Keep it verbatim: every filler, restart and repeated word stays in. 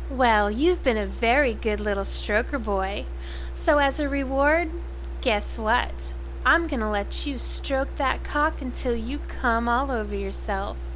Well, you've been a very good little stroker boy. So as a reward, guess what? I'm gonna let you stroke that cock until you come all over yourself.